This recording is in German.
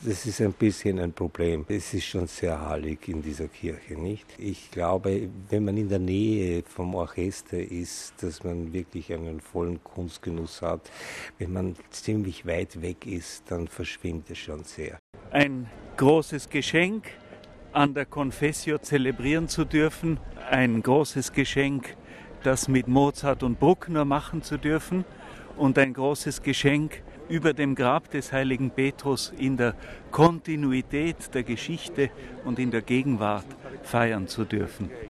Das ist ein bisschen ein Problem. Es ist schon sehr hallig in dieser Kirche, nicht? Ich glaube, wenn man in der Nähe vom Orchester ist, dass man wirklich einen vollen Kunstgenuss hat. Wenn man ziemlich weit weg ist, dann verschwimmt es schon sehr. Ein großes Geschenk, an der Confessio zelebrieren zu dürfen. Ein großes Geschenk, das mit Mozart und Bruckner machen zu dürfen. Und ein großes Geschenk, über dem Grab des heiligen Petrus in der Kontinuität der Geschichte und in der Gegenwart feiern zu dürfen.